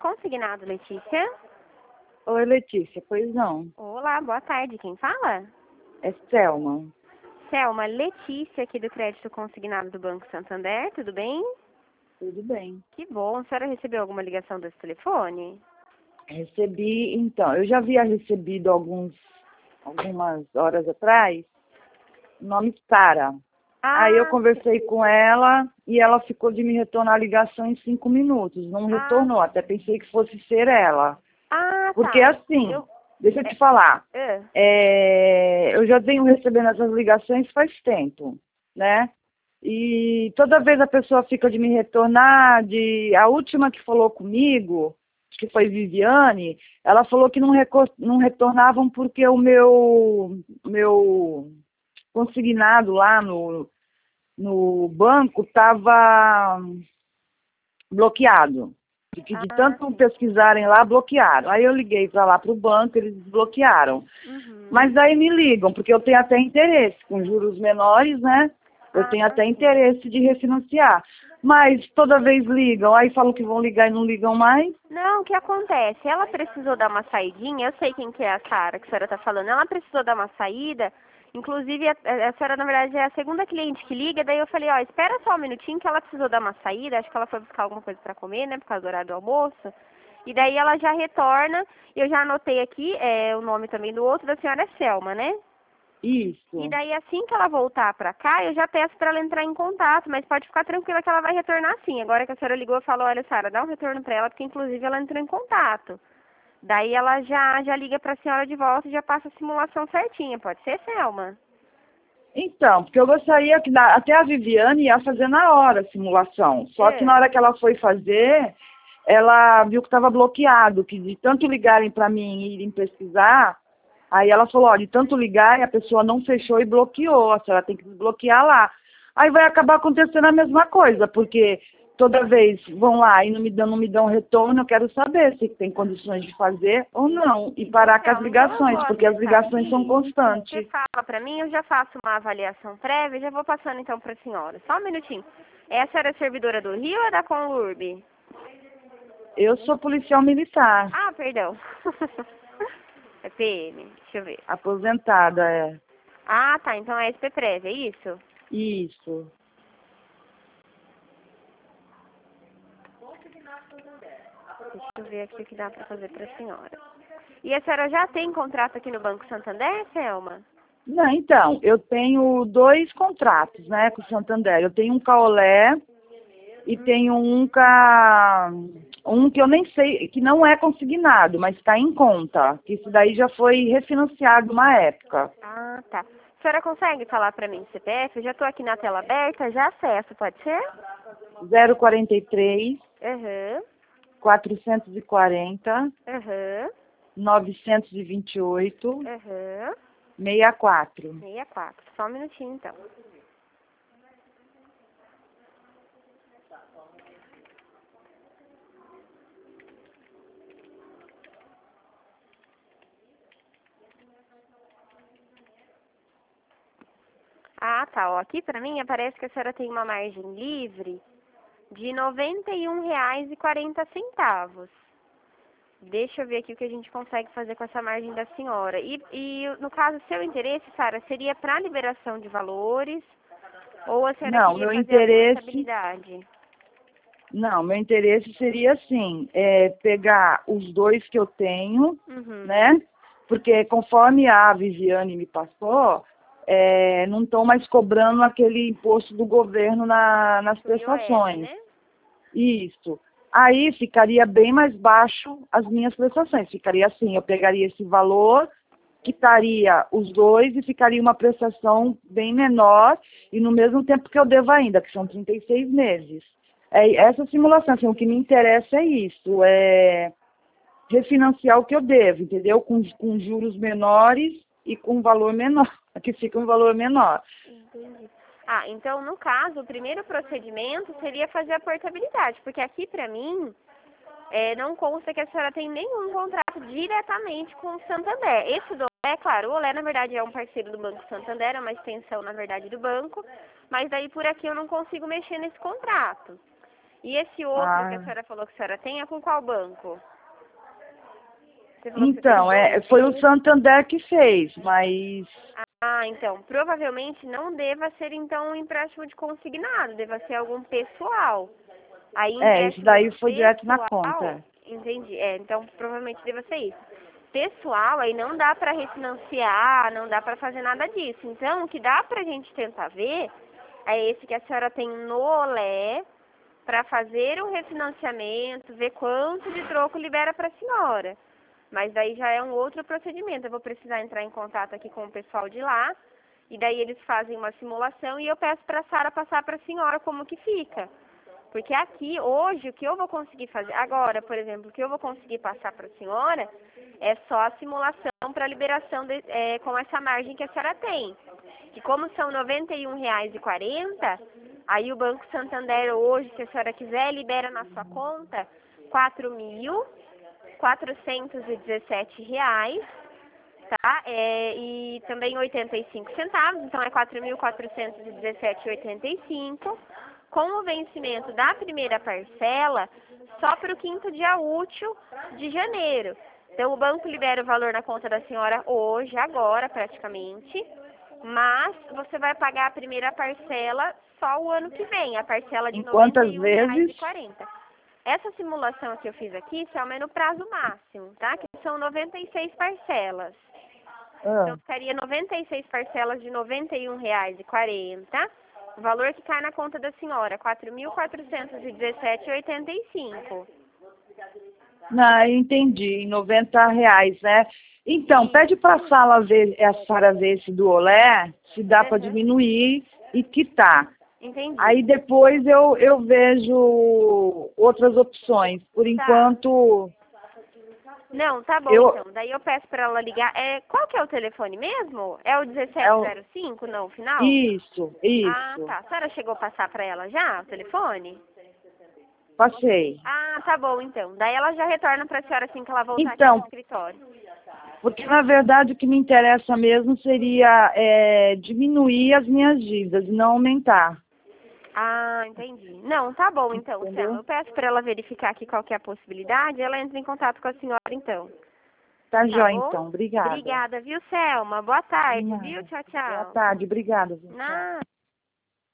Consignado, Letícia. Oi, Letícia, pois não. Olá, boa tarde. Quem fala? É Selma. Selma, Letícia aqui do Crédito Consignado do Banco Santander, tudo bem? Tudo bem. Que bom. A senhora recebeu alguma ligação desse telefone? Recebi, então, eu já havia recebido algumas horas atrás, o nome Sara. Aí eu conversei com ela e ela ficou de me retornar a ligação em 5 minutos. Não retornou, até pensei que fosse ser ela. Porque assim, deixa eu te falar, eu já venho recebendo essas ligações faz tempo, né? E toda vez a pessoa fica de me retornar, a última que falou comigo, que foi Viviane, ela falou que não retornavam porque o meu consignado lá no banco estava bloqueado. De tanto pesquisarem lá, bloquearam. Aí eu liguei para lá para o banco, eles desbloquearam. Mas aí me ligam, porque eu tenho até interesse, com juros menores, né? Eu tenho até interesse de refinanciar. Mas toda vez ligam, aí falam que vão ligar e não ligam mais. Não, o que acontece? Ela precisou dar uma saidinha, eu sei quem que é a Sara que a senhora está falando. Ela precisou dar uma saída, inclusive a senhora, na verdade, é a segunda cliente que liga, daí eu falei, ó, espera só um minutinho que ela precisou dar uma saída, acho que ela foi buscar alguma coisa para comer, né, por causa do horário do almoço. E daí ela já retorna, eu já anotei aqui o nome também do outro, da senhora é Selma, né? Isso. E daí, assim que ela voltar pra cá, eu já peço pra ela entrar em contato, mas pode ficar tranquila que ela vai retornar sim. Agora que a senhora ligou, eu falo, olha, Sara, dá um retorno pra ela, porque inclusive ela entrou em contato. Daí ela já liga pra senhora de volta e já passa a simulação certinha. Pode ser, Selma? Então, porque eu gostaria que até a Viviane ia fazer na hora a simulação. Só que na hora que ela foi fazer, ela viu que estava bloqueado, que de tanto ligarem para mim e irem pesquisar, aí ela falou, olha, de tanto ligar e a pessoa não fechou e bloqueou, a senhora tem que desbloquear lá. Aí vai acabar acontecendo a mesma coisa, porque toda vez vão lá e não me dão retorno, eu quero saber se tem condições de fazer ou não, e parar com as ligações, porque as ligações são constantes. Você fala pra mim, eu já faço uma avaliação prévia e já vou passando então pra senhora. Só um minutinho. Essa era a servidora do Rio ou é da Conlurb? Eu sou policial militar. Ah, perdão. É PM, deixa eu ver. Aposentada, é. Ah, tá, então é SP-Prévia, é isso? Isso. Deixa eu ver aqui o que dá pra fazer pra senhora. E a senhora já tem contrato aqui no Banco Santander, Selma? Não, então, eu tenho 2 contratos, né, com o Santander. Eu tenho um Caolé e tenho um que eu nem sei, que não é consignado, mas está em conta. Que isso daí já foi refinanciado uma época. Ah, tá. A senhora consegue falar pra mim o CPF? Eu já tô aqui na tela aberta, já acesso, pode ser? 043 Aham. 440 Aham. 928 Aham. 64. 64. Só um minutinho, então. Ah, tá. Ó, aqui pra mim aparece que a senhora tem uma margem livre de R$ 91,40. Deixa eu ver aqui o que a gente consegue fazer com essa margem da senhora. E no caso, seu interesse, Sara, seria para liberação de valores ou a senhora Não, queria meu fazer a interesse... portabilidade? Não, meu interesse seria assim, pegar os 2 que eu tenho, né? Porque conforme a Viviane me passou, não estão mais cobrando aquele imposto do governo nas prestações. Né? Isso. Aí ficaria bem mais baixo as minhas prestações. Ficaria assim, eu pegaria esse valor, quitaria os 2 e ficaria uma prestação bem menor e no mesmo tempo que eu devo ainda, que são 36 meses. Essa simulação, assim, o que me interessa é isso, refinanciar o que eu devo, entendeu? Com juros menores e com valor menor, que fica um valor menor. Entendi. Ah, então, no caso, o primeiro procedimento seria fazer a portabilidade, porque aqui, pra mim, não consta que a senhora tem nenhum contrato diretamente com o Santander. Esse do Olé, claro, o Olé, na verdade, é um parceiro do Banco Santander, é uma extensão, na verdade, do banco, mas daí por aqui eu não consigo mexer nesse contrato. E esse outro que a senhora falou que a senhora tem é com qual banco? Então, foi o Santander que fez, mas... Então, provavelmente não deva ser, então, um empréstimo de consignado, deva ser algum pessoal. Aí, isso daí foi direto na conta. Entendi. Então, provavelmente deva ser isso. Pessoal, aí não dá para refinanciar, não dá para fazer nada disso. Então, o que dá pra gente tentar ver é esse que a senhora tem no Olé, para fazer um refinanciamento, ver quanto de troco libera para a senhora. Mas daí já é um outro procedimento. Eu vou precisar entrar em contato aqui com o pessoal de lá, e daí eles fazem uma simulação e eu peço para a Sara passar para a senhora como que fica. Porque aqui, hoje, o que eu vou conseguir fazer, agora, por exemplo, o que eu vou conseguir passar para a senhora é só a simulação para liberação com essa margem que a senhora tem. Que como são R$ 91,40, aí o Banco Santander hoje, se a senhora quiser, libera na sua conta R$ 4.417, tá? E também 85 centavos, então é 4.417,85, com o vencimento da primeira parcela só para o 5º dia útil de janeiro. Então o banco libera o valor na conta da senhora hoje, agora praticamente, mas você vai pagar a primeira parcela só o ano que vem, a parcela de R$ 91,40. Essa simulação que eu fiz aqui, isso é no prazo máximo, tá? Que são 96 parcelas. Então, ficaria 96 parcelas de R$ 91,40. O valor que cai na conta da senhora, R$ 4.417,85. Não, entendi, R$ 90, né? Então, pede para a Sara ver esse do Olé, se dá para diminuir e quitar. Entendi. Aí depois eu vejo outras opções. Por enquanto... Não, tá bom então. Daí eu peço para ela ligar. Qual que é o telefone mesmo? É o 1705, não, o final? Isso. Ah, tá. A senhora chegou a passar para ela já o telefone? Passei. Ah, tá bom então. Daí ela já retorna para a senhora assim que ela voltar aqui no escritório. Porque na verdade o que me interessa mesmo seria diminuir as minhas dívidas, não aumentar. Ah, entendi. Não, tá bom então, Selma. Eu peço para ela verificar aqui qual que é a possibilidade e ela entra em contato com a senhora então. Tá jóia então, obrigada. Obrigada, viu, Selma? Boa tarde, viu? Tchau, tchau. Boa tarde, obrigada. Nada.